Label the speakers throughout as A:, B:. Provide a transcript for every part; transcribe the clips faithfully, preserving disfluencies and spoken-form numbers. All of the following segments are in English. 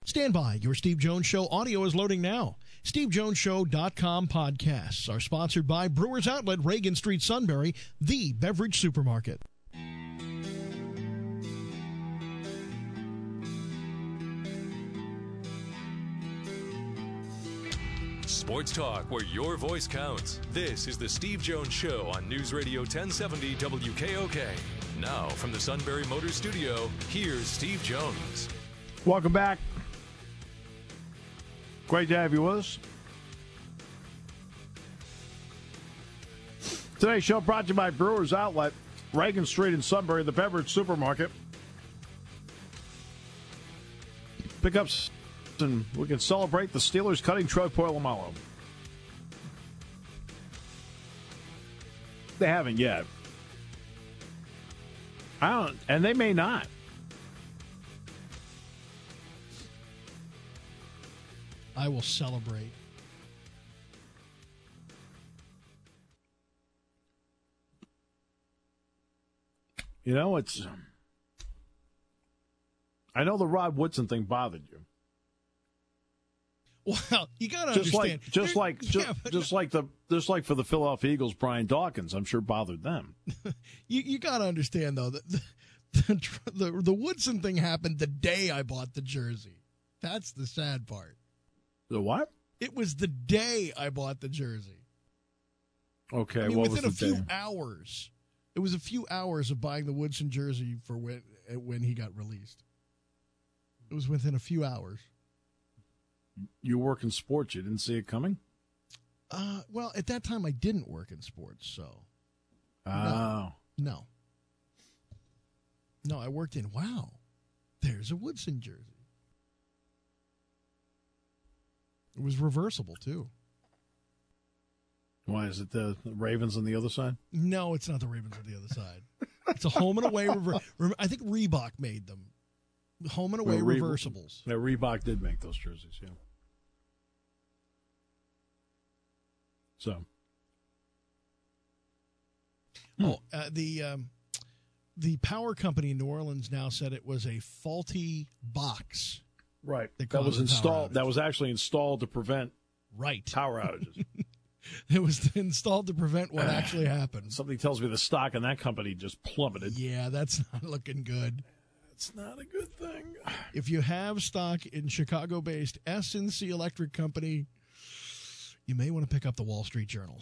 A: Stand by. Your Steve Jones Show audio is loading now. Steve Jones Show dot com podcasts are sponsored by Brewers Outlet, Reagan Street, Sunbury, the beverage supermarket.
B: Sports talk where your voice counts. This is the Steve Jones Show on News Radio ten seventy W K O K. Now, from the Sunbury Motors Studio, here's Steve Jones.
C: Welcome back. Great to have you with us. Today's show brought to you by Brewers Outlet, Reagan Street in Sunbury, the beverage supermarket. Pickups, and we can celebrate the Steelers cutting Troy Polamalu. They haven't yet. I don't, and they may not.
A: I will celebrate.
C: You know, it's. I know the Rod Woodson thing bothered you.
A: Well, you got to
C: just
A: understand.
C: like, just
A: There-
C: like, just,
A: yeah, but
C: just like the, just like for the Philadelphia Eagles, Brian Dawkins, I'm sure bothered them.
A: you you got to understand though that the, the the the Woodson thing happened the day I bought the jersey. That's the sad part.
C: The what?
A: It was the day I bought the jersey.
C: Okay,
A: I mean,
C: what
A: within
C: was
A: a
C: the
A: few
C: day?
A: hours. It was a few hours of buying the Woodson jersey for when when he got released. It was within a few hours.
C: You work in sports. You didn't see it coming?
A: Uh, well, at that time I didn't work in sports, so
C: Oh.
A: no, no, I worked in. Wow, there's a Woodson jersey. It was reversible too.
C: Why is it the Ravens on the other side?
A: No, it's not the Ravens on the other side. It's a home and away reverse. I think Reebok made them. Home and away
C: Well, Re-
A: reversibles.
C: Yeah, Reebok did make those jerseys, yeah. So.
A: Oh, uh, the um, the power company in New Orleans now said it was a faulty box.
C: Right.
A: They
C: That
A: call
C: was
A: it a power
C: installed.
A: outage.
C: That was actually installed to prevent
A: Right.
C: power outages.
A: It was installed to prevent what actually happened.
C: Something tells me the stock in that company just plummeted.
A: Yeah, that's not looking good.
C: It's not a good thing.
A: If you have stock in Chicago-based S and C Electric Company, you may want to pick up the Wall Street Journal.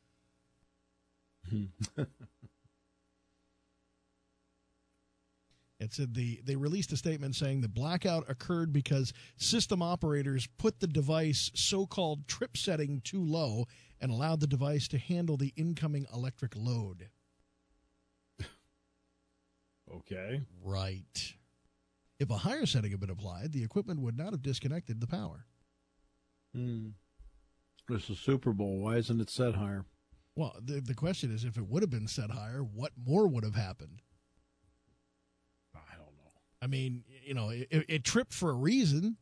A: It said the they released a statement saying the blackout occurred because system operators put the device so-called trip setting too low and allowed the device to handle the incoming electric load.
C: Okay.
A: Right. If a higher setting had been applied, the equipment would not have disconnected the power.
C: Hmm. This is Super Bowl. Why isn't it set higher?
A: Well, the, the question is, if it would have been set higher, what more would have happened?
C: I don't know.
A: I mean, you know, it, it tripped for a reason.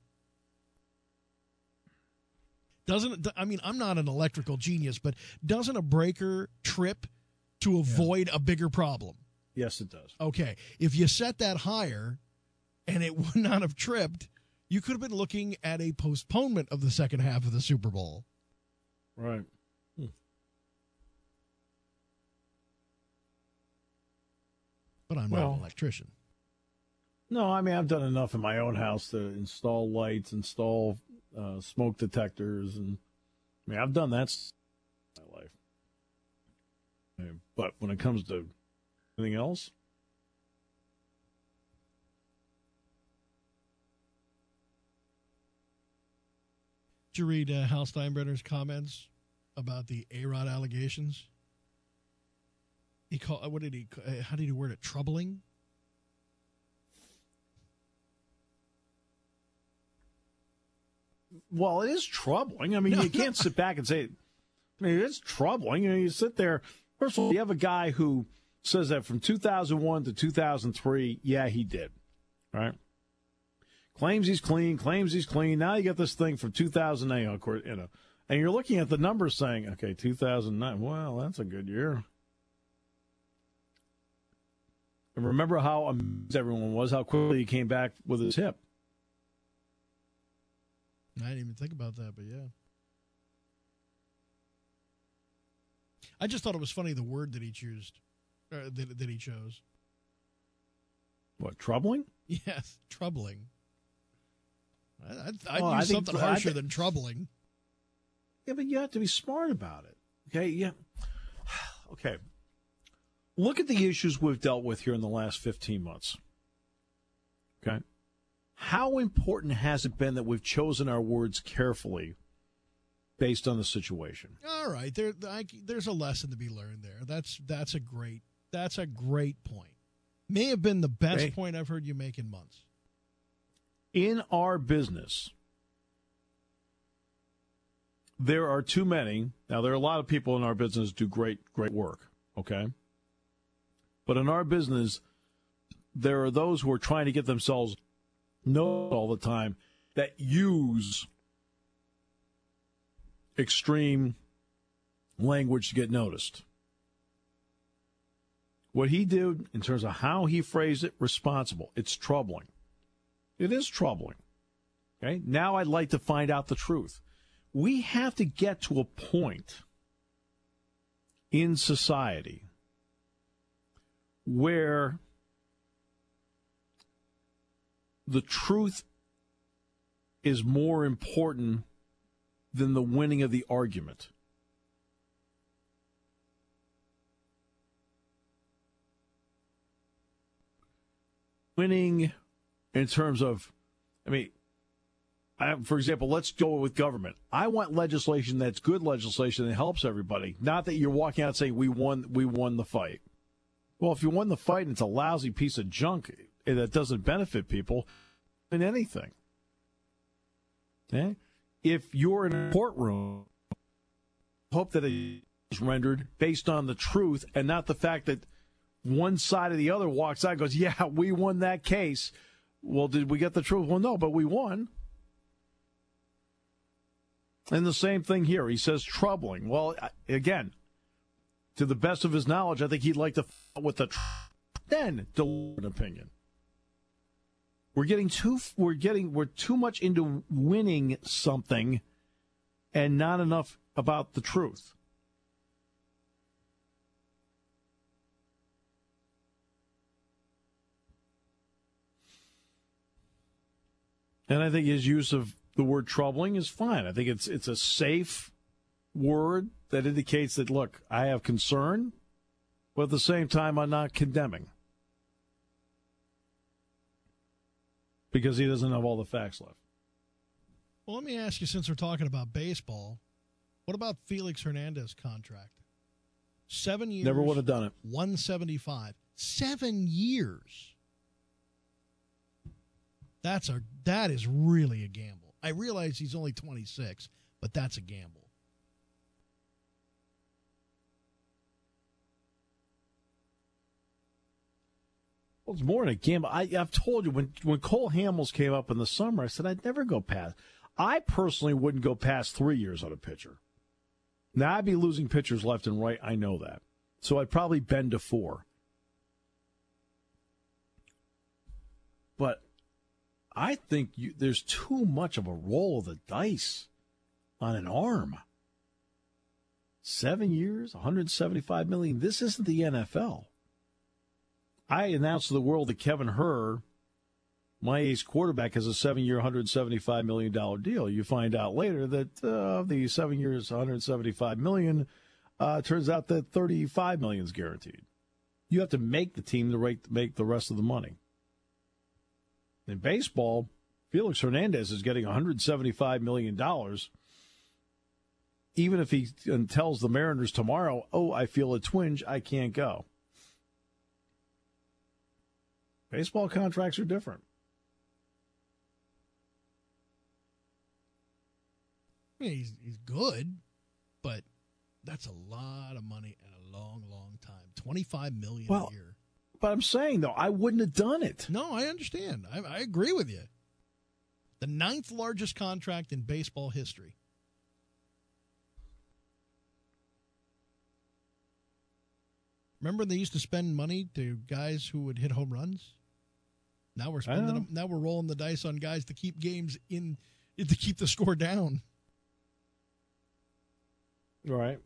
A: Doesn't, I mean, I'm not an electrical genius, but doesn't a breaker trip to avoid a bigger problem?
C: Yes, it does.
A: Okay, if you set that higher and it would not have tripped, you could have been looking at a postponement of the second half of the Super Bowl.
C: Right. Hmm.
A: But I'm
C: Well,
A: not an electrician.
C: No, I mean, I've done enough in my own house to install lights, install uh, smoke detectors, and I mean, I've done that s- in my life. I mean, but when it comes to anything else,
A: Did you read uh, Hal Steinbrenner's comments about the A-Rod allegations? He called, what did he, uh, how did he word it? Troubling?
C: well, it is troubling. I mean,
A: No,
C: you can't sit back and say, I mean, it's troubling. You know, you sit there. First of all, you have a guy who says that from two thousand one to two thousand three, yeah, he did, right? Claims he's clean, claims he's clean. Now you get this thing from two thousand eight, of course, you know, and you're looking at the numbers saying, okay, two thousand nine, well, that's a good year. And remember how amazed everyone was, how quickly he came back with his hip.
A: I didn't even think about that, but yeah. I just thought it was funny the word that he chose. Uh, that, that he chose.
C: What, troubling?
A: Yes, troubling. I, I'd, I'd
C: well,
A: use
C: I think,
A: something harsher
C: I th-
A: than troubling.
C: Yeah, but you have to be smart about it. Okay, yeah. Okay. Look at the issues we've dealt with here in the last fifteen months. Okay. How important has it been that we've chosen our words carefully based on the situation?
A: All right, there, I, there's a lesson to be learned there. That's that's a great that's a great point. May have been the best
C: okay.
A: point I've heard you make in months.
C: In our business, there are too many. Now, there are a lot of people in our business who do great, great work, okay? But in our business, there are those who are trying to get themselves known all the time that use extreme language to get noticed. What he did in terms of how he phrased it, responsible. It's troubling. It is troubling. Okay? Now I'd like to find out the truth. We have to get to a point in society where the truth is more important than the winning of the argument. Winning in terms of, I mean, I, for example, let's go with government. I want legislation that's good legislation that helps everybody. Not that you're walking out saying we won, we won the fight. Well, if you won the fight and it's a lousy piece of junk that doesn't benefit people in anything. Okay? If you're in a courtroom, hope that it is rendered based on the truth and not the fact that one side or the other walks out and goes, yeah, we won that case. Well, did we get the truth? Well, no, but we won. And the same thing here. He says troubling. Well, again, to the best of his knowledge, I think he'd like to f- with the tr- then deliver an opinion. We're getting too we're getting we're too much into winning something and not enough about the truth. And I think his use of the word troubling is fine. I think it's it's a safe word that indicates that, look, I have concern, but at the same time, I'm not condemning. Because he doesn't have all the facts left.
A: Well, let me ask you, since we're talking about baseball, what about Felix Hernandez's contract? Seven years.
C: Never would have done it.
A: one seventy-five. Seven years. That's a that is really a gamble. I realize he's only twenty-six, but that's a gamble.
C: Well, it's more than a gamble. I, I've told you, when, when Cole Hamels came up in the summer, I said I'd never go past. I personally wouldn't go past three years on a pitcher. Now, I'd be losing pitchers left and right. I know that. So I'd probably bend to four. But I think you, there's too much of a roll of the dice on an arm. Seven years, one hundred seventy-five million dollars. This isn't the N F L. I announced to the world that Kevin Herr, my ace quarterback, has a seven-year, one hundred seventy-five million dollars deal. You find out later that uh, the seven years, one hundred seventy-five million dollars, uh, turns out that thirty-five million dollars is guaranteed. You have to make the team to rate, make the rest of the money. In baseball, Felix Hernandez is getting one hundred seventy-five million dollars. Even if he tells the Mariners tomorrow, oh, I feel a twinge, I can't go. Baseball contracts are different.
A: I mean, he's, he's good, but that's a lot of money and a long, long time. twenty-five million dollars
C: well,
A: a year.
C: But I'm saying, though, I wouldn't have done it.
A: No, I understand. I, I agree with you. The ninth largest contract in baseball history. Remember they used to spend money to guys who would hit home runs? Now we're spending them, now we're rolling the dice on guys to keep games in to keep the score down.
C: Right.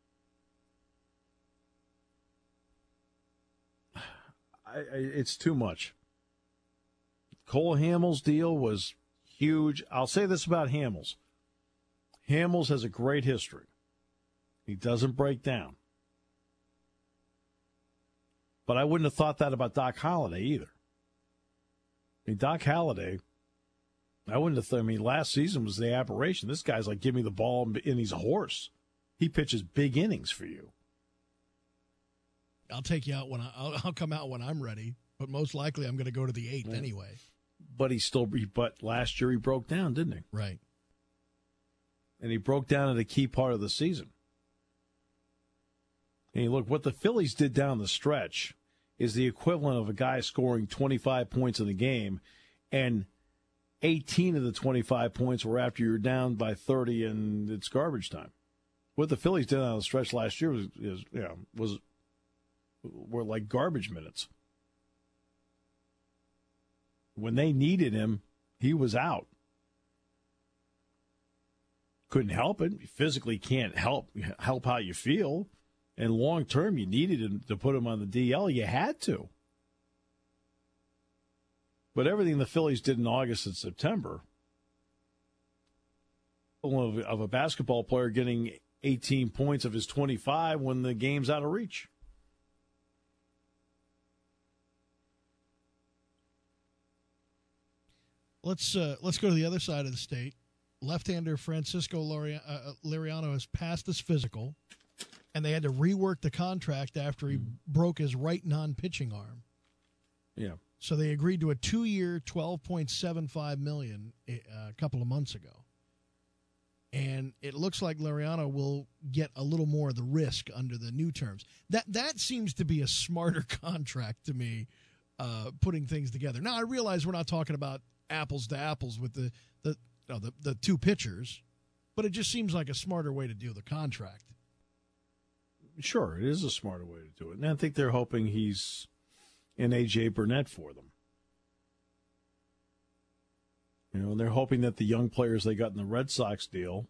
C: I, I, it's too much. Cole Hamels' deal was huge. I'll say this about Hamels. Hamels has a great history. He doesn't break down. But I wouldn't have thought that about Doc Holliday either. I mean, Doc Holliday, I wouldn't have thought, I mean, last season was the aberration. This guy's like, give me the ball, and he's a horse. He pitches big innings for you.
A: I'll take you out when I, I'll, I'll come out when I'm ready, but most likely I'm going to go to the eighth yeah. anyway.
C: But he still, but last year he broke down, didn't he?
A: Right.
C: And he broke down at a key part of the season. And look, what the Phillies did down the stretch is the equivalent of a guy scoring twenty-five points in a game, and eighteen of the twenty-five points were after you're down by thirty and it's garbage time. What the Phillies did on the stretch last year was, is, you know, was were like garbage minutes. When they needed him, he was out. Couldn't help it. You physically can't help help how you feel. And long term, you needed him to put him on the D L. You had to. But everything the Phillies did in August and September, of, of a basketball player getting eighteen points of his twenty-five when the game's out of reach.
A: Let's uh, let's go to the other side of the state. Left-hander Francisco Lari- uh, Liriano has passed his physical, and they had to rework the contract after he mm-hmm. broke his right non-pitching arm.
C: Yeah.
A: So they agreed to a two-year, twelve point seven five million dollars uh, a couple of months ago. And it looks like Liriano will get a little more of the risk under the new terms. That that seems to be a smarter contract to me, uh, putting things together. Now, I realize we're not talking about apples to apples with the the, no, the the two pitchers, but it just seems like a smarter way to do the contract.
C: Sure, it is a smarter way to do it. And I think they're hoping he's an A J Burnett for them. You know, and they're hoping that the young players they got in the Red Sox deal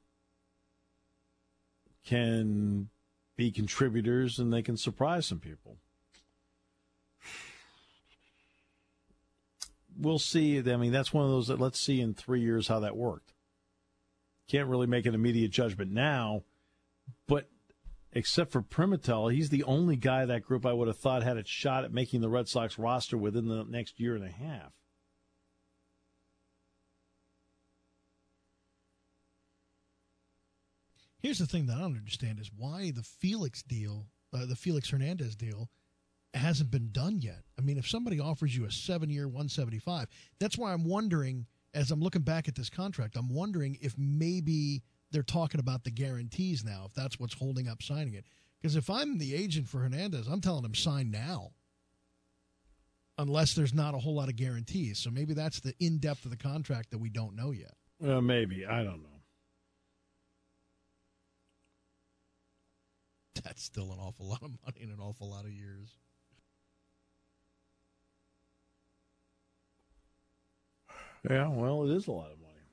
C: can be contributors and they can surprise some people. We'll see. I mean, that's one of those that let's see in three years how that worked. Can't really make an immediate judgment now, but except for Primatel, he's the only guy of that group I would have thought had a shot at making the Red Sox roster within the next year and a half.
A: Here's the thing that I don't understand is why the Felix deal, uh, the Felix Hernandez deal, hasn't been done yet. I mean, if somebody offers you a seven-year, one seventy-five, that's why I'm wondering, as I'm looking back at this contract, I'm wondering if maybe they're talking about the guarantees now, if that's what's holding up signing it. Because if I'm the agent for Hernandez, I'm telling him sign now, unless there's not a whole lot of guarantees. So maybe that's the in-depth of the contract that we don't know yet.
C: Uh, maybe. I don't know.
A: That's still an awful lot of money in an awful lot of years.
C: Yeah, well, it is a lot of money.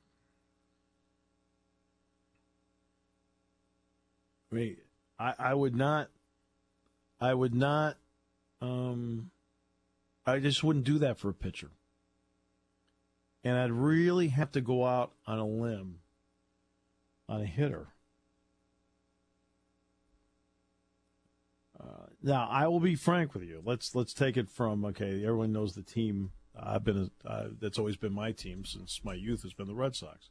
C: I mean, I, I would not, I would not, um, I just wouldn't do that for a pitcher. And I'd really have to go out on a limb on a hitter. Uh, now, I will be frank with you. Let's let's take it from, okay, everyone knows the team. I've been a, uh, that's always been my team since my youth has been the Red Sox.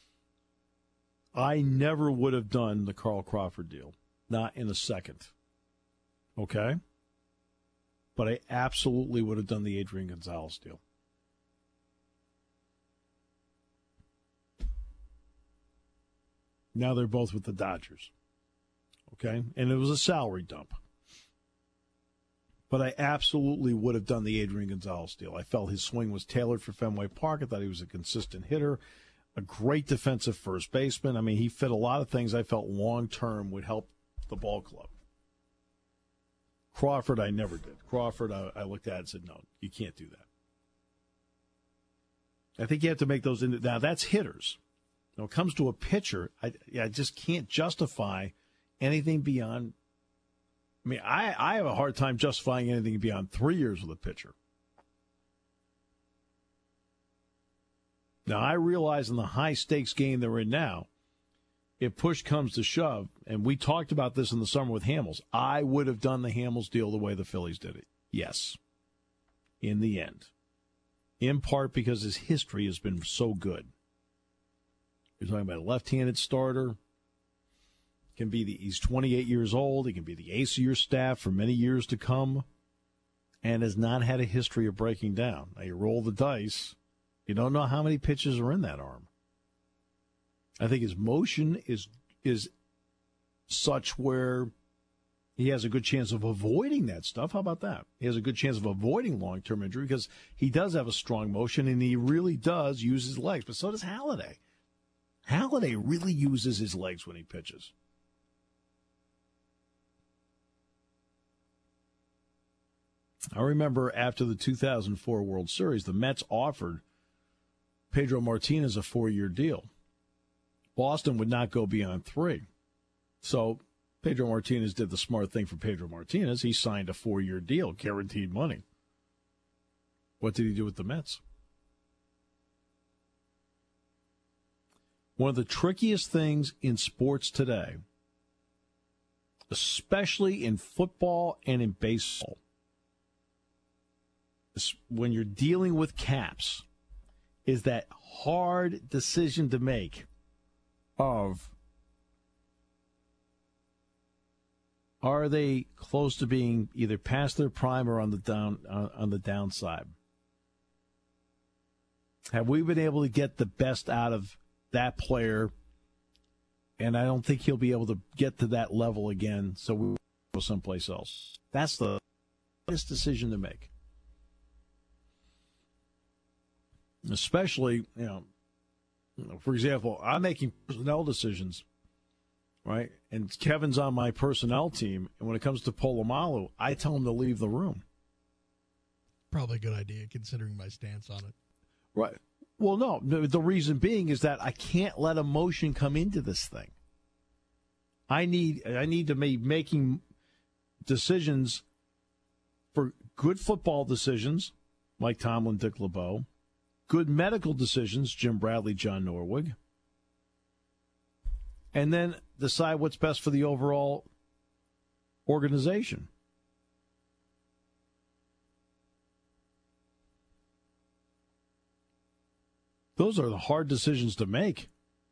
C: I never would have done the Carl Crawford deal, not in a second. Okay? But I absolutely would have done the Adrian Gonzalez deal. Now they're both with the Dodgers. Okay? And it was a salary dump. But I absolutely would have done the Adrian Gonzalez deal. I felt his swing was tailored for Fenway Park. I thought he was a consistent hitter, a great defensive first baseman. I mean, he fit a lot of things I felt long-term would help the ball club. Crawford, I never did. Crawford, I, I looked at and said, no, you can't do that. I think you have to make those – now, that's hitters. When it comes to a pitcher, I, I just can't justify anything beyond. I mean, I, I have a hard time justifying anything beyond three years with a pitcher. Now, I realize in the high-stakes game they're in now, if push comes to shove, and we talked about this in the summer with Hamels, I would have done the Hamels deal the way the Phillies did it. Yes. In the end. In part because his history has been so good. You're talking about a left-handed starter. Can be the, he's twenty-eight years old. He can be the ace of your staff for many years to come and has not had a history of breaking down. Now, you roll the dice. You don't know how many pitches are in that arm. I think his motion is is such where he has a good chance of avoiding that stuff. How about that? He has a good chance of avoiding long-term injury because he does have a strong motion, and he really does use his legs. But so does Halladay. Halladay really uses his legs when he pitches. I remember after the two thousand four World Series, the Mets offered Pedro Martinez a four-year deal. Boston would not go beyond three. So Pedro Martinez did the smart thing for Pedro Martinez. He signed a four-year deal, guaranteed money. What did he do with the Mets? One of the trickiest things in sports today, especially in football and in baseball, is when you're dealing with caps, is that hard decision to make of, are they close to being either past their prime or on the down uh, on the downside? Have we been able to get the best out of that player? And I don't think he'll be able to get to that level again, so we'll go someplace else. That's the hardest decision to make. Especially, you know, for example, I'm making personnel decisions, right? And Kevin's on my personnel team, and when it comes to Polamalu, I tell him to leave the room.
A: Probably a good idea, considering my stance on it.
C: Right. Well, no, the reason being is that I can't let emotion come into this thing. I need I need to be making decisions for good football decisions, like Tomlin, Dick LeBeau, good medical decisions, Jim Bradley, John Norwig, and then decide what's best for the overall organization. Those are the hard decisions to make,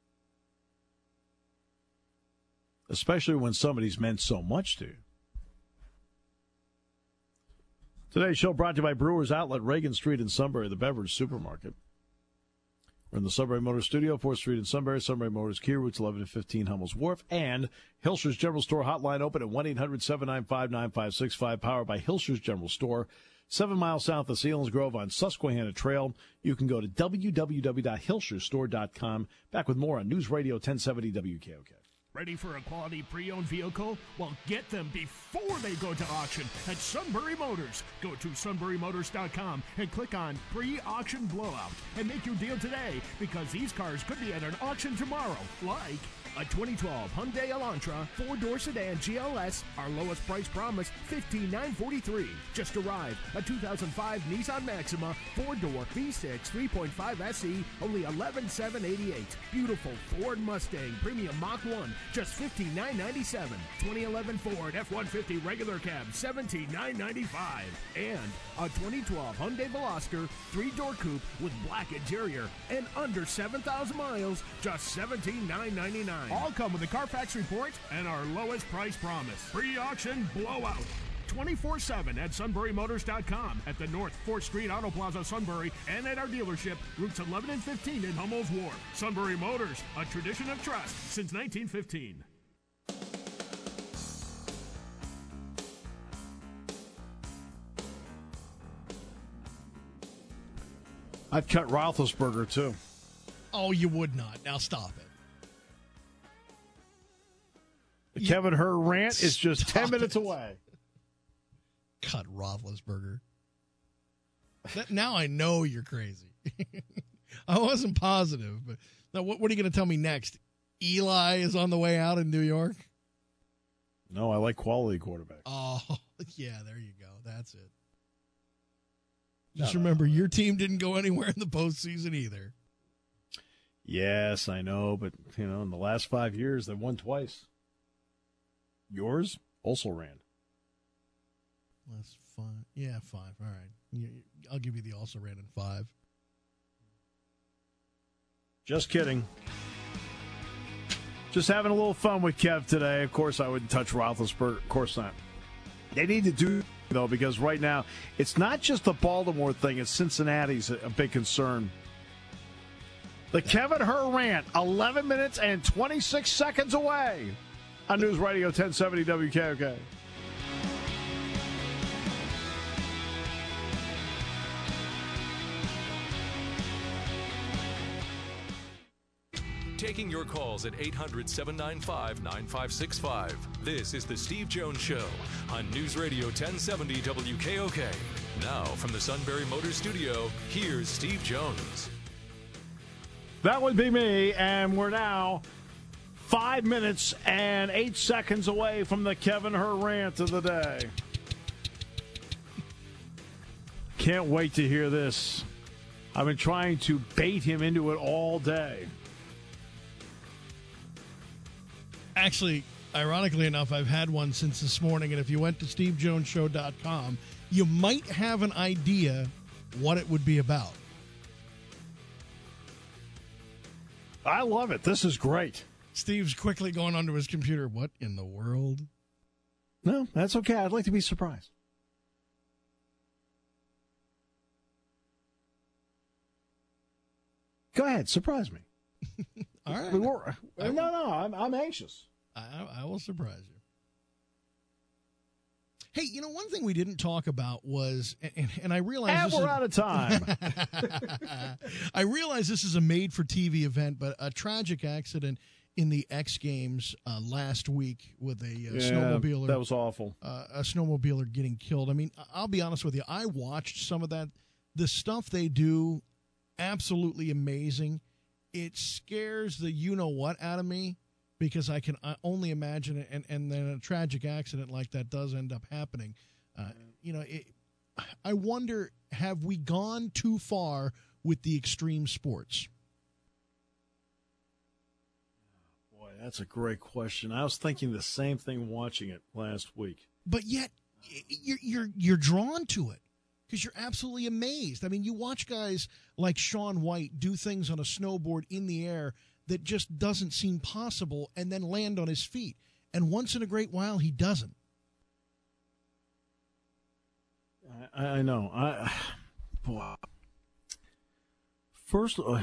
C: especially when somebody's meant so much to you. Today's show brought to you by Brewers Outlet, Reagan Street in Sunbury, the beverage supermarket. We're in the Sunbury Motors Studio, fourth Street in Sunbury, Sunbury Motors, Key routes eleven and fifteen, Hummel's Wharf, and Hilscher's General Store hotline open at one eight hundred seven nine five nine five six five, powered by Hilscher's General Store. Seven miles south of Sealands Grove on Susquehanna Trail. You can go to w w w dot hilshers store dot com. Back with more on News Radio ten seventy W K O K.
D: Ready for a quality pre-owned vehicle? Well, get them before they go to auction at Sunbury Motors. Go to sunbury motors dot com and click on Pre-Auction Blowout and make your deal today, because these cars could be at an auction tomorrow, like a twenty twelve Hyundai Elantra four-door sedan G L S, our lowest price promise, fifteen thousand nine hundred forty-three dollars. Just arrived. A two thousand five Nissan Maxima four-door V six three point five S E, only eleven thousand seven hundred eighty-eight dollars. Beautiful Ford Mustang Premium Mach one, just fifteen thousand nine hundred ninety-seven dollars. twenty eleven Ford F one fifty regular cab, seventeen thousand nine hundred ninety-five dollars. And a twenty twelve Hyundai Veloster three-door coupe with black interior and under seven thousand miles, just seventeen thousand nine hundred ninety-nine dollars. All come with a Carfax report and our lowest price promise. Pre-auction blowout. twenty-four seven at sunbury motors dot com, at the North fourth Street Auto Plaza, Sunbury, and at our dealership, routes eleven and fifteen in Hummel's Wharf. Sunbury Motors, a tradition of trust since nineteen fifteen.
C: I'd cut Roethlisberger, too.
A: Oh, you would not. Now stop it.
C: The Kevin Herr rant is just
A: Stop
C: ten minutes
A: it.
C: away.
A: Cut Roethlisberger. That, now I know you're crazy. I wasn't positive. But now, what, what are you going to tell me next? Eli is on the way out in New York?
C: No, I like quality quarterbacks.
A: Oh, yeah, there you go. That's it. Just
C: No, no,
A: remember,
C: no.
A: your team didn't go anywhere in the postseason either.
C: Yes, I know, but, you know, in the last five years, they've won twice. Yours also ran.
A: That's fine. Yeah, five. All right. You- I'll give you the also ran in five.
C: Just kidding. Just having a little fun with Kev today. Of course, I wouldn't touch Roethlisberger. Of course not. They need to do, though, because right now, it's not just the Baltimore thing. It's Cincinnati's a, a big concern. The Kevin Hur rant, eleven minutes and twenty-six seconds away on News Radio ten seventy W K O K.
B: Taking your calls at eight hundred, seven nine five, nine five six five. This is the Steve Jones Show on News Radio ten seventy W K O K. Now, from the Sunbury Motors Studio, here's Steve Jones.
C: That would be me, and we're now five minutes and eight seconds away from the Kevin Hur rant of the day. Can't wait to hear this. I've been trying to bait him into it all day.
A: Actually, ironically enough, I've had one since this morning, and if you went to steve jones show dot com, you might have an idea what it would be about.
C: I love it. This is great.
A: Steve's quickly going onto his computer. What in the world?
C: No, that's okay. I'd like to be surprised. Go ahead, surprise me.
A: All right.
C: We were, no, no, I'm, I'm anxious.
A: I, I will surprise you. Hey, you know, one thing we didn't talk about was, and, and I realize
C: And
A: this
C: we're
A: is,
C: out of time.
A: I realize this is a made-for-T V event, but a tragic accident in the X Games uh, last week with a uh,
C: Yeah,
A: snowmobiler.
C: that was awful.
A: Uh, a snowmobiler getting killed. I mean, I'll be honest with you. I watched some of that. The stuff they do, absolutely amazing. It scares the you-know-what out of me because I can uh, only imagine it, and, and then a tragic accident like that does end up happening. Uh, you know, it, I wonder, have we gone too far with the extreme sports?
C: Boy, that's a great question. I was thinking the same thing watching it last week.
A: But yet, you're you're you're drawn to it because you're absolutely amazed. I mean, you watch guys like Shaun White do things on a snowboard in the air that just doesn't seem possible, and then land on his feet. And once in a great while, he doesn't.
C: I, I know. I boy. First, uh,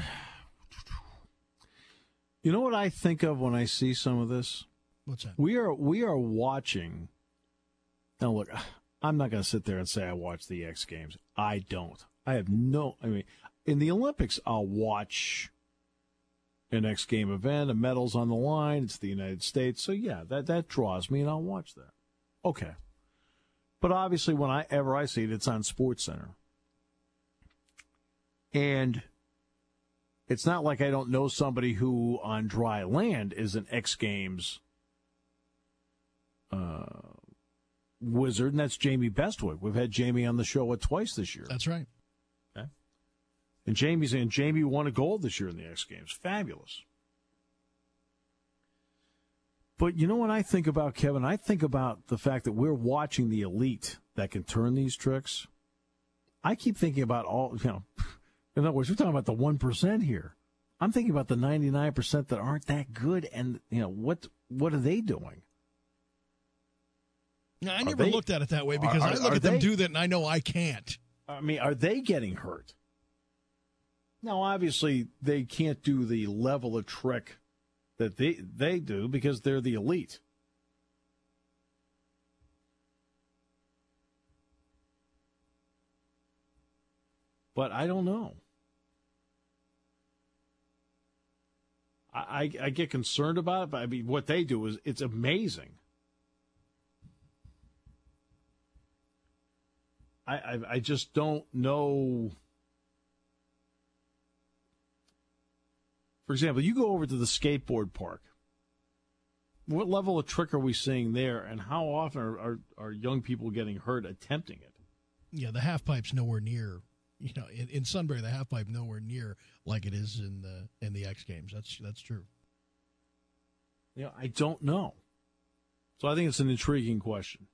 C: you know what I think of when I see some of this?
A: What's that?
C: We are we are watching. Now, look, I'm not going to sit there and say I watch the X Games. I don't. I have no. I mean, in the Olympics, I'll watch an X Game event, a medal's on the line. It's the United States, so yeah, that that draws me, and I'll watch that. Okay, but obviously, whenever I see it, it's on SportsCenter, and it's not like I don't know somebody who on dry land is an X Games uh, wizard, and that's Jamie Bestwick. We've had Jamie on the show twice this year.
A: That's right.
C: Okay. And Jamie's and Jamie won a gold this year in the X Games. Fabulous. But you know what I think about, Kevin? I think about the fact that we're watching the elite that can turn these tricks. I keep thinking about all, you know, in other words, we're talking about the one percent here. I'm thinking about the ninety-nine percent that aren't that good, and, you know, what what are they doing?
A: Now, I
C: Are
A: never
C: they-
A: looked at it that way because
C: are-
A: I look
C: are
A: at them
C: they-
A: do that, and I know I can't.
C: I mean, are they getting hurt? Now, obviously, they can't do the level of trick that they they do because they're the elite. But I don't know. I, I, I get concerned about it, but I mean, what they do is it's amazing. I, I I just don't know. For example, you go over to the skateboard park. What level of trick are we seeing there, and how often are, are, are young people getting hurt attempting it?
A: Yeah, the half pipe's nowhere near. You know, in, in Sunbury, the half pipe nowhere near like it is in the in the X Games. That's that's true.
C: Yeah, I don't know. So I think it's an intriguing question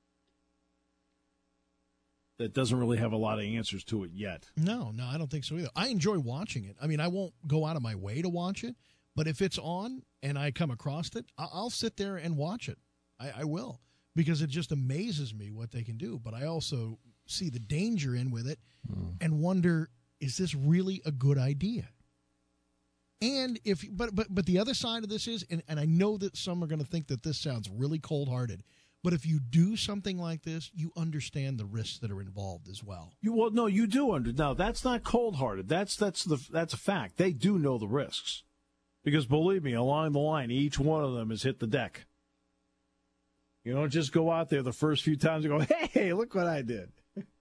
C: that doesn't really have a lot of answers to it yet.
A: No, no, I don't think so either. I enjoy watching it. I mean, I won't go out of my way to watch it, but if it's on and I come across it, I'll sit there and watch it. I, I will, because it just amazes me what they can do. But I also see the danger in with it mm. and wonder, is this really a good idea? And if, but but but the other side of this is, and, and I know that some are going to think that this sounds really cold-hearted, but if you do something like this, you understand the risks that are involved as well.
C: You well, no, you do under. Now that's not cold-hearted. That's that's the that's a fact. They do know the risks, because believe me, along the line, each one of them has hit the deck. You don't just go out there the first few times and go, "Hey, look what I did."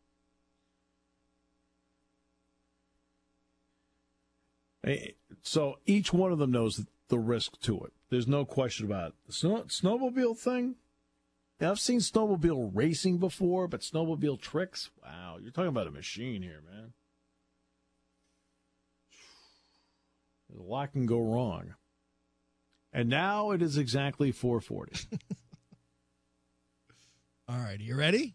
C: So each one of them knows the risk to it. There's no question about it. The snow, snowmobile thing, now, I've seen snowmobile racing before, but snowmobile tricks, wow, you're talking about a machine here, man. A lot can go wrong. And now it is exactly four forty.
A: All right, you ready?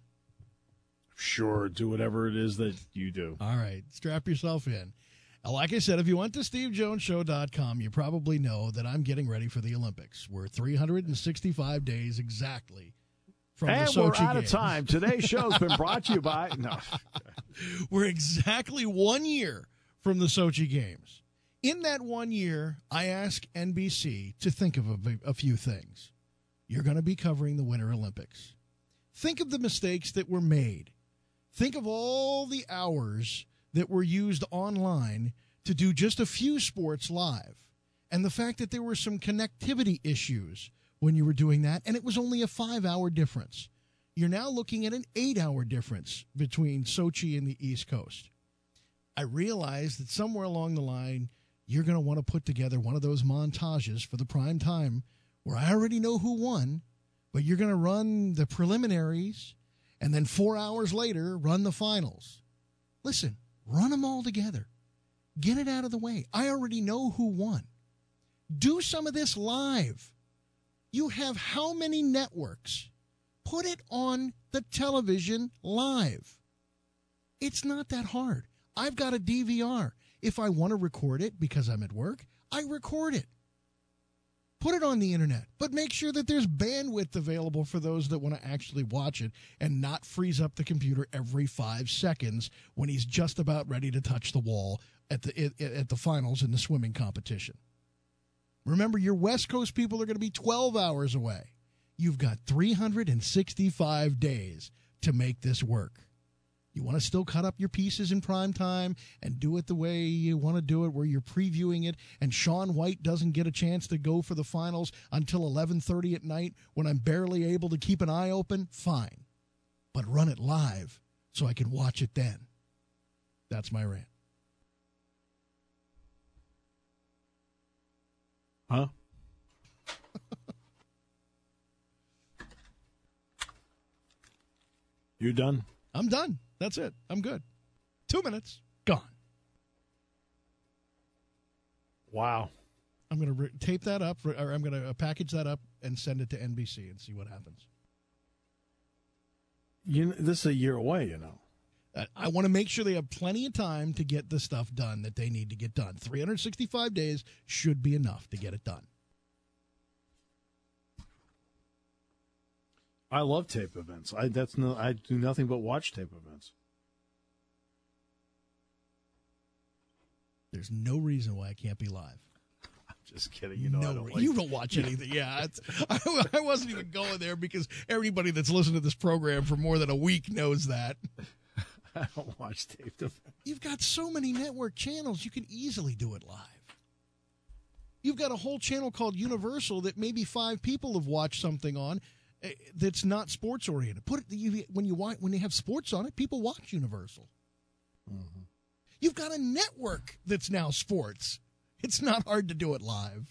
C: Sure, do whatever it is that you do.
A: All right, strap yourself in. Like I said, if you went to steve jones show dot com, you probably know that I'm getting ready for the Olympics. We're three hundred sixty-five days exactly from
C: and
A: the Sochi
C: we're out
A: Games.
C: of time. Today's show's been brought to you by... No.
A: We're exactly one year from the Sochi Games. In that one year, I ask N B C to think of a, a few things. You're going to be covering the Winter Olympics. Think of the mistakes that were made. Think of all the hours that were used online to do just a few sports live. And the fact that there were some connectivity issues when you were doing that, and it was only a five-hour difference. You're now looking at an eight-hour difference between Sochi and the East Coast. I realize that somewhere along the line, you're going to want to put together one of those montages for the prime time where I already know who won, but you're going to run the preliminaries and then four hours later run the finals. Listen, run them all together. Get it out of the way. I already know who won. Do some of this live. You have how many networks? Put it on the television live. It's not that hard. I've got a D V R. If I want to record it because I'm at work, I record it. Put it on the internet, but make sure that there's bandwidth available for those that want to actually watch it and not freeze up the computer every five seconds when he's just about ready to touch the wall at the at the finals in the swimming competition. Remember, your West Coast people are going to be twelve hours away. You've got three hundred sixty-five days to make this work. You want to still cut up your pieces in prime time and do it the way you want to do it, where you're previewing it, and Shaun White doesn't get a chance to go for the finals until eleven thirty at night when I'm barely able to keep an eye open? Fine. But run it live so I can watch it then. That's my rant.
C: Huh? You done?
A: I'm done. That's it. I'm good. Two minutes. Gone.
C: Wow.
A: I'm going to re- tape that up, or I'm going to uh, package that up and send it to N B C and see what happens.
C: You, this is a year away, you know.
A: Uh, I want to make sure they have plenty of time to get the stuff done that they need to get done. three hundred sixty-five days should be enough to get it done.
C: I love tape events. I that's no. I do nothing but watch tape events.
A: There's no reason why I can't be live.
C: I'm just kidding. You know,
A: no,
C: I don't
A: re-
C: like
A: you don't watch anything. Yeah, it's, I, I wasn't even going there because everybody that's listened to this program for more than a week knows that.
C: I don't watch tape events.
A: You've got so many network channels, you can easily do it live. You've got a whole channel called Universal that maybe five people have watched something on that's not sports oriented. Put it you, when you watch, when they have sports on it, people watch Universal. Mm-hmm. You've got a network that's now sports. It's not hard to do it live.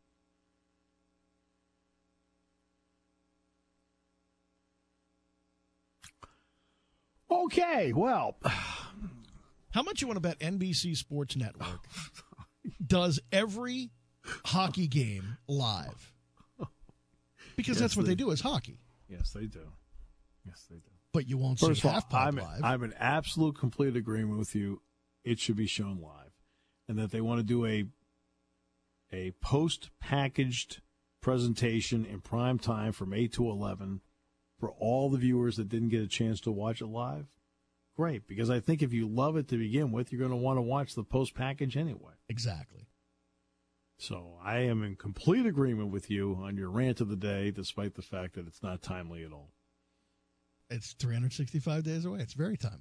C: Okay, well.
A: How much you want to bet N B C Sports Network does every hockey game live? Because
C: yes,
A: that's what
C: they,
A: they do is hockey.
C: Yes, they do. Yes, they do.
A: But you won't
C: First
A: see
C: of all,
A: half pipe
C: I'm,
A: live.
C: I'm in absolute complete agreement with you. It should be shown live. And that they want to do a a post-packaged presentation in prime time from eight to eleven for all the viewers that didn't get a chance to watch it live. Great, because I think if you love it to begin with, you're going to want to watch the post-package anyway.
A: Exactly.
C: So I am in complete agreement with you on your rant of the day, despite the fact that it's not timely at all.
A: It's three hundred sixty-five days away. It's very timely.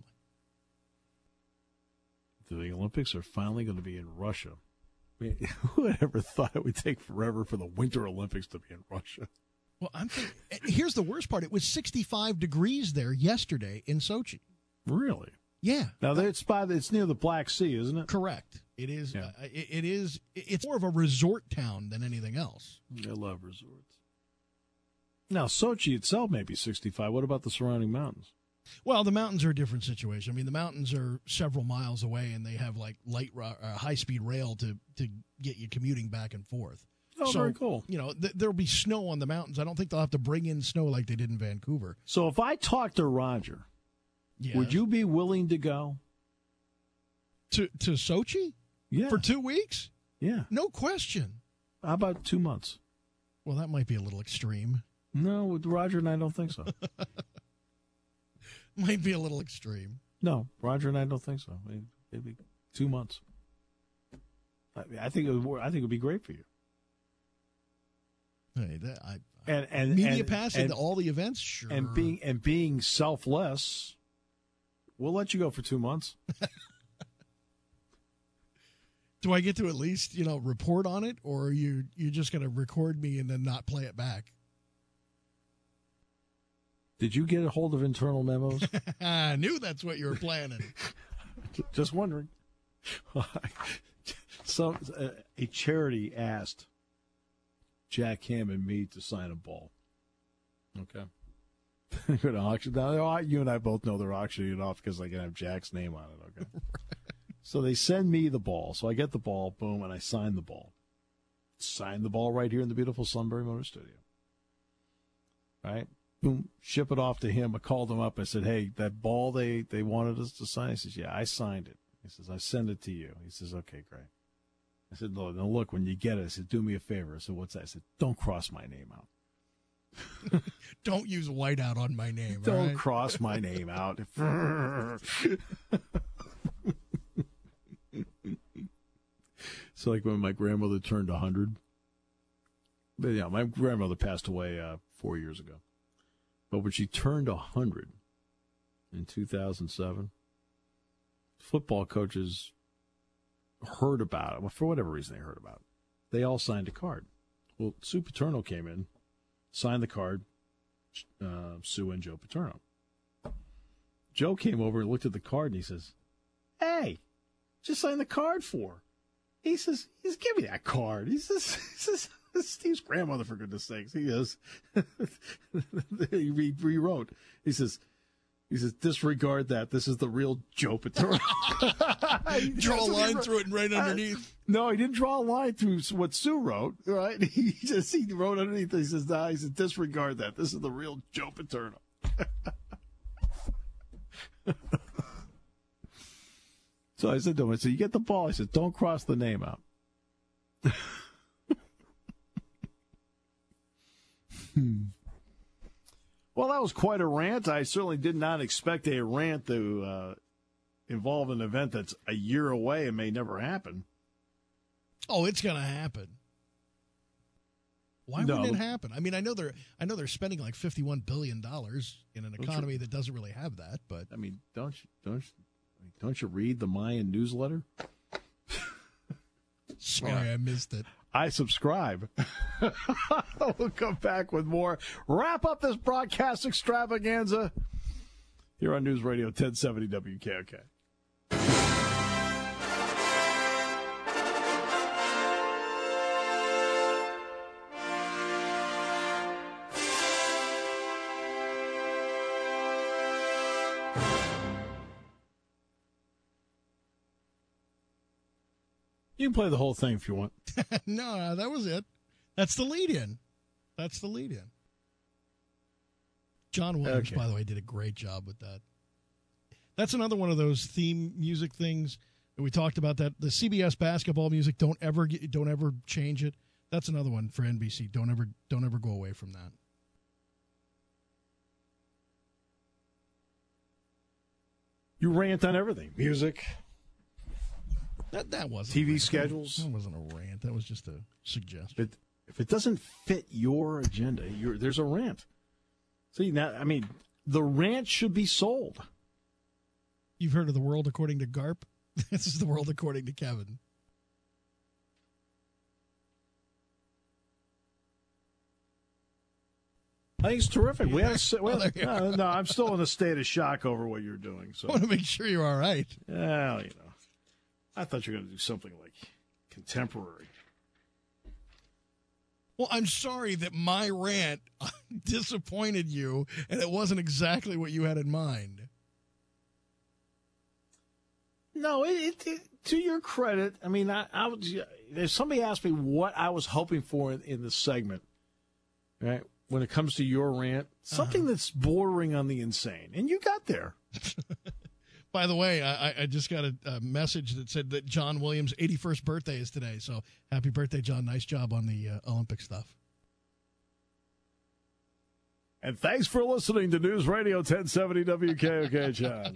C: The Olympics are finally going to be in Russia. I mean, who had ever thought it would take forever for the Winter Olympics to be in Russia?
A: Well, I'm thinking, here's the worst part. It was sixty-five degrees there yesterday in Sochi.
C: Really?
A: Yeah.
C: Now, it's by the, it's near the Black Sea, isn't it?
A: Correct. It is.
C: Yeah.
A: Uh, it, it is. It's more of a resort town than anything else.
C: I love resorts. Now, Sochi itself may be sixty-five. What about the surrounding mountains?
A: Well, the mountains are a different situation. I mean, the mountains are several miles away, and they have like light, uh, high-speed rail to to get you commuting back and forth.
C: Oh,
A: so,
C: very cool.
A: You know, th- there'll be snow on the mountains. I don't think they'll have to bring in snow like they did in Vancouver.
C: So, if I talk to Roger,
A: yes.
C: would you be willing to go
A: to to Sochi?
C: Yeah,
A: for two weeks?
C: Yeah,
A: no question.
C: How about two months?
A: Well, that might be a little extreme.
C: No, with Roger and I don't think so.
A: Might be a little extreme.
C: No, Roger and I don't think so. Maybe two months. I, I think it would. I think it would be great for you.
A: Hey, that, I,
C: and and
A: media
C: and,
A: pass
C: and,
A: into all the events, sure.
C: And being and being selfless, we'll let you go for two months.
A: Do I get to at least you know report on it, or are you you just going to record me and then not play it back?
C: Did you get a hold of internal memos?
A: I knew that's what you were planning.
C: Just wondering. Some uh, a charity asked Jack Ham and me to sign a ball. Okay. Go to auction. Now, you and I both know they're auctioning it off because they can have Jack's name on it. Okay. So they send me the ball. So I get the ball, boom, and I sign the ball. Sign the ball right here in the beautiful Sunbury Motor Studio. Right? Boom, ship it off to him. I called him up. I said, hey, that ball they, they wanted us to sign. He says, yeah, I signed it. He says, I send it to you. He says, okay, great. I said, no, now look, when you get it, I said, do me a favor. I said, what's that? I said, don't cross my name out.
A: Don't use whiteout on my name.
C: Don't
A: right?
C: cross my name out. So like when my grandmother turned one hundred. But yeah, my grandmother passed away uh, four years ago. But when she turned one hundred in two thousand seven, football coaches heard about it. Well, for whatever reason they heard about it. They all signed a card. Well, Sue Paterno came in, signed the card, uh, Sue and Joe Paterno. Joe came over and looked at the card and he says, hey, just signed the card for. He says, he says, give me that card. He says, he says, Steve's grandmother, for goodness sakes. He is. he re- rewrote. He says, he says, disregard that. This is the real Joe Paterno.
A: Draw a line through it and right underneath.
C: Uh, no, he didn't draw a line through what Sue wrote, right? He just he wrote underneath. He says, nah, he says, disregard that. This is the real Joe Paterno. So I said to him, I said, you get the ball. I said, don't cross the name out. hmm. Well, that was quite a rant. I certainly did not expect a rant to uh, involve an event that's a year away and may never happen.
A: Oh, it's going to happen. Why
C: no.
A: wouldn't it happen? I mean, I know they're I know they're spending like fifty-one billion dollars in an economy that doesn't really have that, but
C: I mean, don't you, don't you, don't you read the Mayan newsletter?
A: Sorry, right. I missed it.
C: I subscribe. We'll come back with more. Wrap up this broadcast extravaganza here on News Radio ten seventy W K O K. You can play the whole thing if you want.
A: no, no, that was it. That's the lead-in. That's the lead-in. John Williams,
C: Okay.
A: by the way, did a great job with that. That's another one of those theme music things that we talked about. That the C B S basketball music, don't ever get, don't ever change it. That's another one for N B C. Don't ever don't ever go away from that.
C: You rant on everything. Music,
A: That that wasn't
C: T V
A: a rant.
C: schedules.
A: That wasn't a rant. That was just a suggestion.
C: If it, if it doesn't fit your agenda, you're, there's a rant. See, now, I mean, the rant should be sold.
A: You've heard of the world according to Garp? This is the world according to Kevin.
C: I think it's terrific. We had a, we
A: Oh,
C: had,
A: there you
C: no, no, I'm still in a state of shock over what you're doing. So,
A: I want to make sure you're all right.
C: well, you know, I thought you were going to do something like contemporary.
A: Well, I'm sorry that my rant disappointed you, and it wasn't exactly what you had in mind.
C: No, it, it, it, to your credit, I mean, I, I was, if somebody asked me what I was hoping for in, in this segment, right, when it comes to your rant, something
A: Uh-huh.
C: that's bordering on the insane, and you got there.
A: By the way, I, I just got a, a message that said that John Williams' eighty-first birthday is today. So happy birthday, John. Nice job on the uh, Olympic stuff.
C: And thanks for listening to News Radio ten seventy W K O K, John.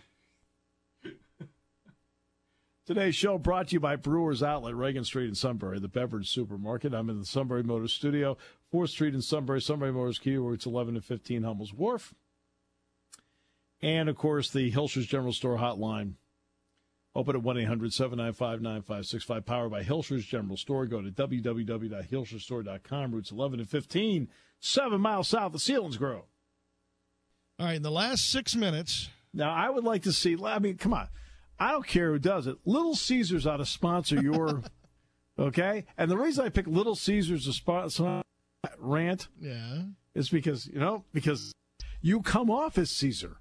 C: Today's show brought to you by Brewers Outlet, Reagan Street in Sunbury, the beverage supermarket. I'm in the Sunbury Motors studio, fourth Street in Sunbury, Sunbury Motors Kia, where it's eleven to fifteen Hummel's Wharf. And, of course, the Hilscher's General Store hotline, open at one eight hundred seven nine five nine five six five, powered by Hilscher's General Store. Go to w w w dot hilscher store dot com, routes eleven and fifteen, seven miles south of Selinsgrove.
A: All right, in the last six minutes.
C: Now, I would like to see, I mean, come on. I don't care who does it. Little Caesars ought to sponsor your, okay? And the reason I pick Little Caesars to sponsor that rant
A: Yeah.
C: is because, you know, because you come off as Caesar.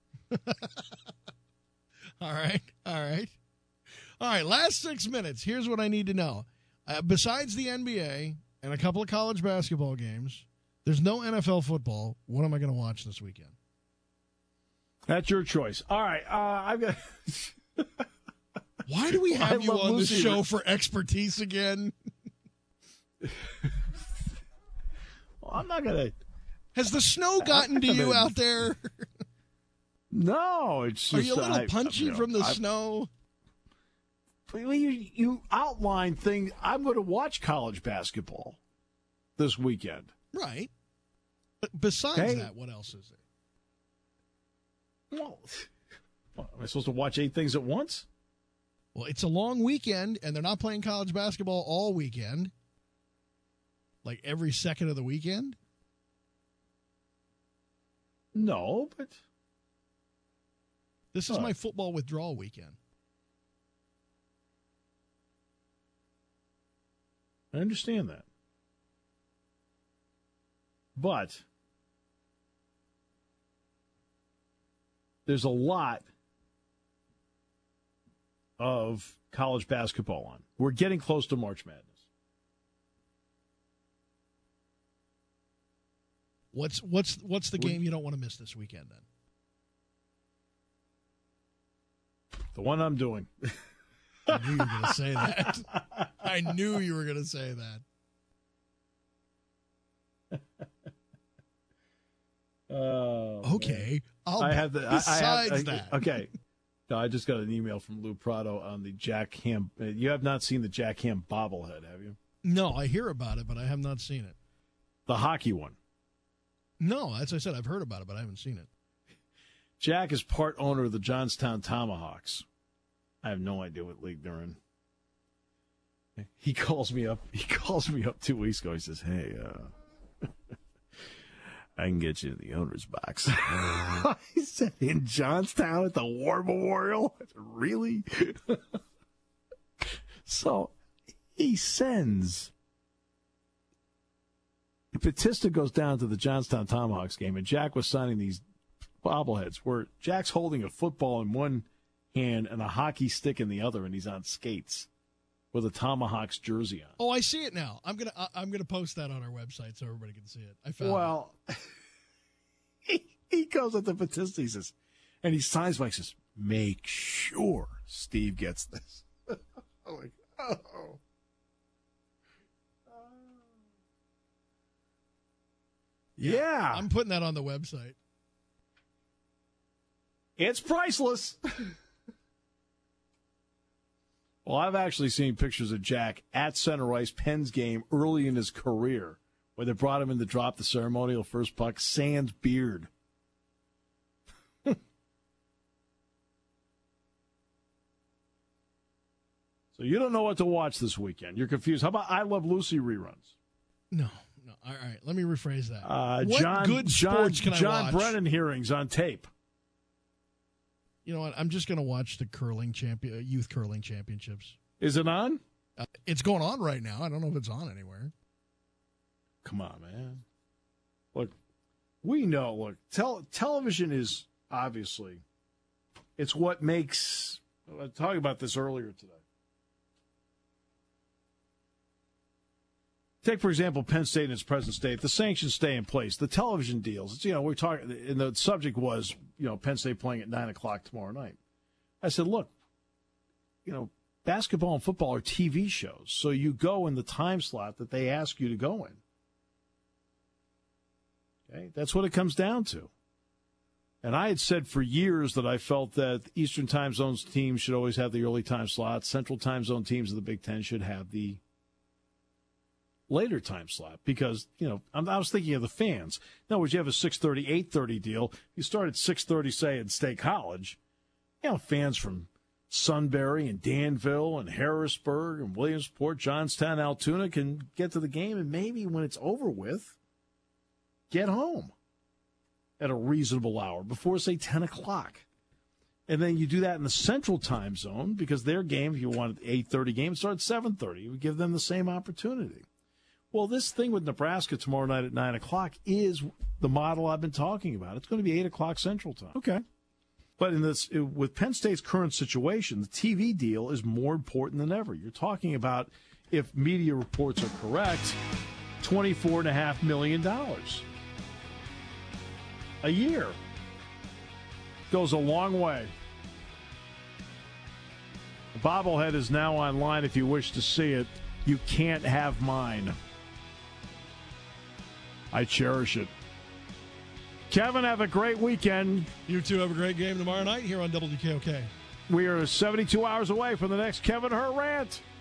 A: All right. All right. All right. Last six minutes. Here's what I need to know. Uh, besides the N B A and a couple of college basketball games, there's no N F L football. What am I going to watch this weekend?
C: That's your choice. All right. Uh, I've got.
A: Why do we have
C: I
A: you
C: love
A: on the
C: Lucy.
A: show for expertise again?
C: Well, I'm not going to.
A: Has the snow gotten to you out there?
C: No, it's just.
A: Are you a little
C: I-
A: punchy
C: you know,
A: from the
C: I-
A: snow?
C: Well, you, you outline things. I'm going to watch college basketball this weekend.
A: Right. But besides
C: Okay.
A: that, what else is there?
C: Well, what, am I supposed to watch eight things at once?
A: Well, it's a long weekend, and they're not playing college basketball all weekend. Like every second of the weekend?
C: No, but
A: This is
C: Huh.
A: my football withdrawal weekend.
C: I understand that. But there's a lot of college basketball on. We're getting close to March Madness.
A: What's what's what's the game you don't want to miss this weekend then?
C: The one I'm doing.
A: I knew you were going to say that. I knew you were going to say that.
C: Uh,
A: Okay, I'll
C: I have the. I-
A: besides
C: I have, I-
A: that.
C: Okay. No, I just got an email from Lou Prado on the Jack Ham. uh, You have not seen the Jack Ham bobblehead, have you?
A: No, I hear about it, but I have not seen it.
C: The hockey one.
A: No, as I said, I've heard about it, but I haven't seen it.
C: Jack is part owner of the Johnstown Tomahawks. I have no idea what league they're in. He calls me up. He calls me up two weeks ago. He says, "Hey, uh, I can get you in the owner's box." He said, "In Johnstown at the War Memorial." I said, really? So he sends. Batista goes down to the Johnstown Tomahawks game, and Jack was signing these bobbleheads where Jack's holding a football in one hand and a hockey stick in the other, and he's on skates. with a Tomahawks jersey on.
A: Oh, I see it now. I'm gonna I- I'm gonna post that on our website so everybody can see it. I found
C: Well, he, he goes at the Batista, he says, and he signs by, he says, make sure Steve gets this. I'm like, oh. Yeah.
A: I'm putting that on the website.
C: It's priceless. Well, I've actually seen pictures of Jack at center ice Penn's game early in his career where they brought him in to drop the ceremonial first puck, sans beard. So you don't know what to watch this weekend. You're confused. How about I Love Lucy reruns?
A: No, no. All right, let me rephrase that.
C: Uh,
A: what
C: John,
A: good
C: John,
A: sports can I
C: John
A: watch?
C: Brennan hearings on tape.
A: You know what? I'm just going to watch the curling champion, youth curling championships.
C: Is it on?
A: Uh, it's going on right now. I don't know if it's on anywhere.
C: Come on, man. Look, we know. Look, tel- television is obviously, it's what makes. I was talking about this earlier today. Take, for example, Penn State in its present state. The sanctions stay in place. The television deals. It's, you know, we're talking, and the subject was, you know, Penn State playing at nine o'clock tomorrow night. I said, look, you know, basketball and football are T V shows, so you go in the time slot that they ask you to go in. Okay, that's what it comes down to. And I had said for years that I felt that Eastern Time Zone's teams should always have the early time slot. Central Time Zone teams of the Big Ten should have the later time slot because, you know, I was thinking of the fans. In other words, you have a six thirty, eight thirty deal. You start at six thirty, say, at State College. You know, fans from Sunbury and Danville and Harrisburg and Williamsport, Johnstown, Altoona can get to the game and maybe when it's over with, get home at a reasonable hour before, say, ten o'clock. And then you do that in the Central Time Zone because their game, if you want an eight thirty game, starts at seven thirty. You would give them the same opportunity. Well, this thing with Nebraska tomorrow night at nine o'clock is the model I've been talking about. It's going to be eight o'clock Central Time. Okay. But in this, with Penn State's current situation, the T V deal is more important than ever. You're talking about, if media reports are correct, twenty-four point five million dollars a year. Goes a long way. The bobblehead is now online if you wish to see it. You can't have mine. I cherish it. Kevin, have a great weekend.
A: You two have a great game tomorrow night here on W K O K.
C: We are seventy-two hours away from the next Kevin Hurt rant.